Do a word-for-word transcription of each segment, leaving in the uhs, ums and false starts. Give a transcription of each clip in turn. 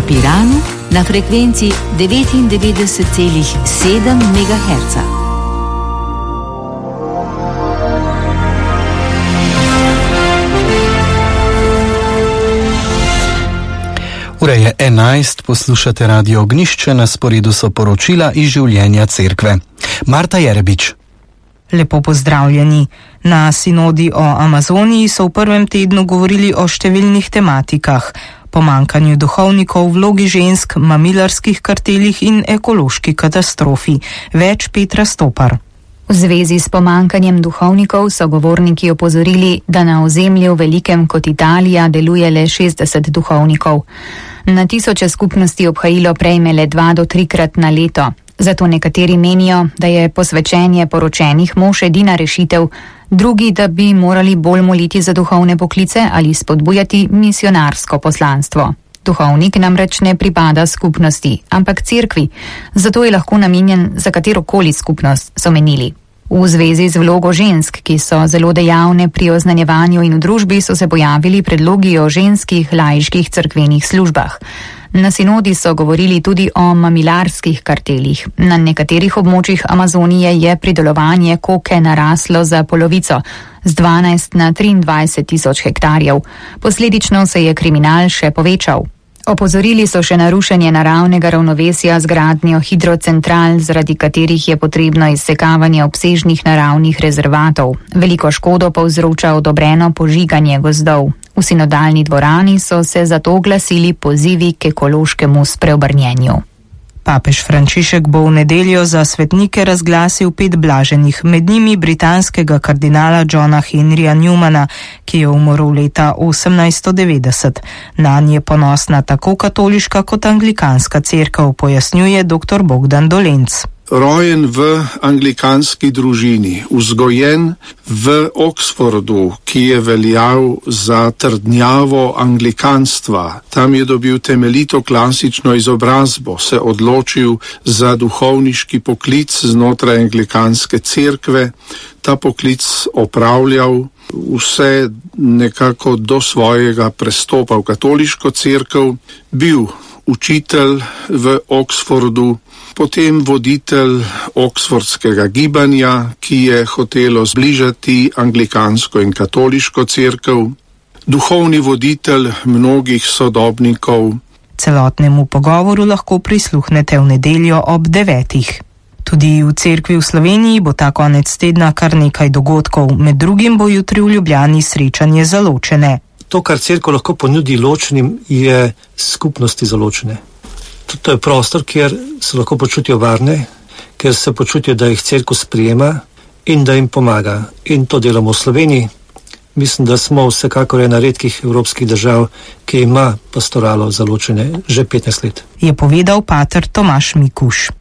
Piranu na frekvenci devetindevetdeset celih sedem megaherca. Ura je enajst, poslušate Radio Ognjišče, na sporedu so poročila iz življenja cerkve. Marta Jerebič. Lepo pozdravljeni. Na sinodi o Amazoniji so v prvem tednu govorili o številnih tematikah: pomankanju duhovnikov, vlogi žensk, mamilarskih kartelih in ekološki katastrofi. Več Petra Stopar. V zvezi s pomankanjem duhovnikov so govorniki opozorili, da na ozemlju velikem kot Italija deluje le šestdeset duhovnikov. Na tisoče skupnosti obhajilo prejme le dva do trikrat na leto. Zato nekateri menijo, da je posvečenje poročenih mož edina rešitev, drugi, da bi morali bolj moliti za duhovne poklice ali spodbujati misionarsko poslanstvo. Duhovnik namreč ne pripada skupnosti, ampak cerkvi, zato je lahko namenjen za katerokoli skupnost, so menili. V zvezi z vlogo žensk, ki so zelo dejavne pri oznanjevanju in v družbi, so se pojavili predlogi o ženskih laiških cerkvenih službah. Na sinodi so govorili tudi o mamilarskih kartelih. Na nekaterih območjih Amazonije je pridelovanje koke naraslo za polovico, z dvanajst na triindvajset tisoč hektarjev. Posledično se je kriminal še povečal. Opozorili so še na rušenje naravnega ravnovesja z gradnjo hidrocentral, zaradi katerih je potrebno izsekavanje obsežnih naravnih rezervatov. Veliko škodo povzroča odobreno požiganje gozdov. V sinodalni dvorani so se zato oglasili pozivi k ekološkemu spreobrnjenju. Papež Frančišek bo v nedeljo za svetnike razglasil pet blaženih, med njimi britanskega kardinala Johna Henryja Newmana, ki je umrl leta osemnajststo devetdeset. Nanj je ponosna tako katoliška kot anglikanska cerkev, pojasnjuje dr. Bogdan Dolenc. Rojen v anglikanski družini, vzgojen v Oxfordu, ki je veljal za trdnjavo anglikanstva. Tam je dobil temeljito klasično izobrazbo, se odločil za duhovniški poklic znotraj anglikanske cerkve, ta poklic opravljal vse nekako do svojega prestopa v katoliško cerkev, bil učitelj v Oxfordu, potem voditelj oksfordskega gibanja, ki je hotelo zbližati anglikansko in katoliško cerkev, duhovni voditelj mnogih sodobnikov. Celotnemu pogovoru lahko prisluhnete v nedeljo ob devetih. Tudi v cerkvi v Sloveniji bo ta konec tedna kar nekaj dogodkov, med drugim bo jutri v Ljubljani srečanje za ločene. To, kar cerkev lahko ponudi ločenim, je skupnosti za ločene. To je prostor, kjer se lahko počutijo varne, kjer se počutijo, da jih cerkev sprijema in da jim pomaga. In to delamo v Sloveniji. Mislim, da smo vsekakor ena redkih evropskih držav, ki ima pastoralo za ločene že petnajst let. Je povedal pater Tomaž Mikuš.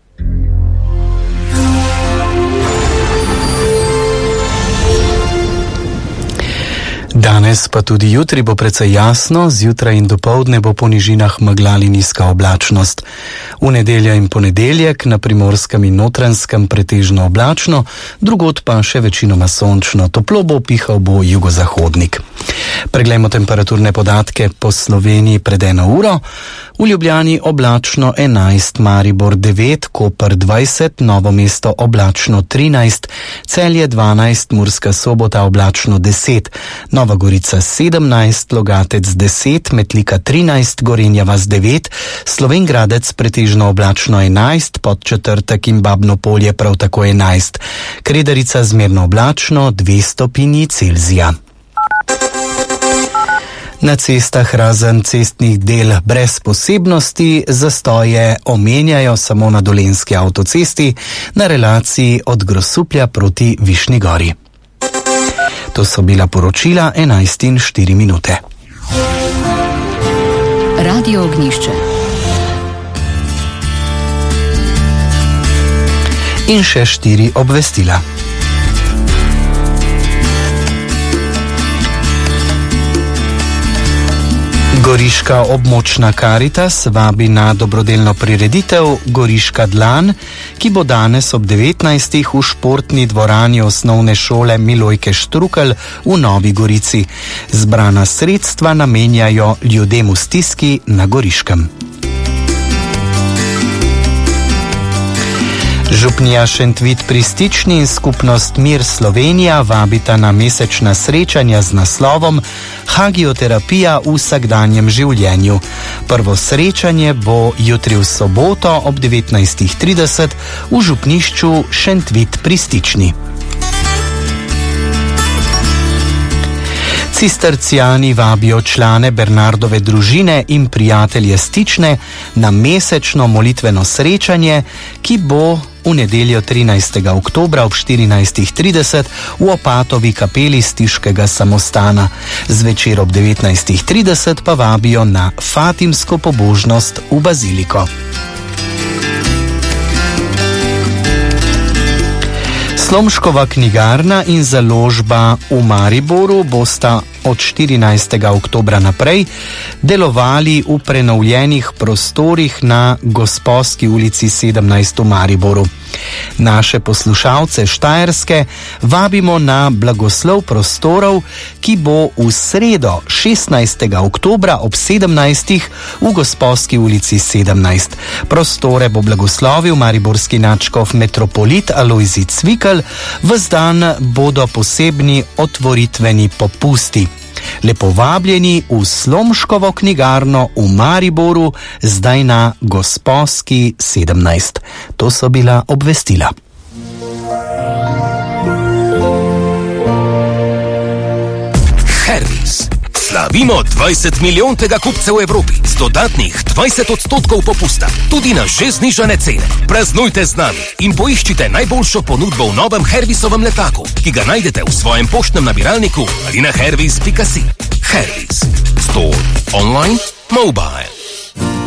Danes pa tudi jutri bo precej jasno, zjutraj in dopoldne bo po nižinah megla ali nizka oblačnost. V nedeljo in ponedeljek na Primorskem in Notranjskem pretežno oblačno, drugod pa še večinoma sončno, toplo bo, pihal bo jugozahodnik. Preglejmo temperaturne podatke po Sloveniji pred eno uro. V Ljubljani oblačno enajst, Maribor devet, Koper dvajset, Novo mesto oblačno trinajst, Celje dvanajst, Murska Sobota oblačno deset, Nova Gorica sedemnajst, Logatec deset, Metlika trinajst, Gorenja vas devet, Slovenj Gradec pretežno oblačno enajst, Podčetrtek in Babno Polje prav tako enajst, Kredarica zmerno oblačno dve stopinji Celzija. Na cestah razen cestnih del brez posebnosti zastoje omenjajo samo na Dolenjski avtocesti na relaciji od Grosuplja proti Višnji Gori. To so bila poročila enajst in štiri minute. Radio Ognjišče. In še štiri obvestila. Goriška območna Karitas vabi na dobrodelno prireditev Goriška dlan, ki bo danes ob devetnajstih v športni dvorani osnovne šole Milojke Štrukelj v Novi Gorici. Zbrana sredstva namenjajo ljudem v stiski na Goriškem. Župnija Šentvid pri Stični in skupnost Mir Slovenija vabita na mesečna srečanja z naslovom Hagioterapija v vsakdanjem življenju. Prvo srečanje bo jutri v soboto ob devetnajstih trideset v župnišču Šentvid pri Stični. Cistercijani vabijo člane Bernardove družine in prijatelje Stične na mesečno molitveno srečanje, ki bo v nedeljo trinajstega oktobra ob štirinajstih trideset v Opatovi kapeli Stiškega samostana. Zvečer ob devetnajstih trideset pa vabijo na fatimsko pobožnost v baziliko. Slomškova knjigarna in založba v Mariboru bosta od štirinajstega oktobra naprej delovali v prenovljenih prostorih na Gosposki ulici sedemnajst v Mariboru. Naše poslušalce Štajerske vabimo na blagoslov prostorov, ki bo v sredo šestnajstega oktobra ob sedemnajstih v Gosposki ulici sedemnajst. Prostore bo blagoslovil mariborski nadškof metropolit Alojzij Cvikl, ves dan bodo posebni otvoritveni popusti. Lepo vabljeni v Slomškovo knjigarno v Mariboru, zdaj na Gosposki sedemnajst. To so bila obvestila. Hervis. Slavimo dvajset milijontega kupca v Evropi z dodatnih dvajset odstotkov popusta, tudi na že znižane cene. Praznujte z nami in poiščite najboljšo ponudbo v novem Hervisovem letaku, ki ga najdete v svojem poštnem nabiralniku ali na hervis pika si. Hervis. Store, online, mobile.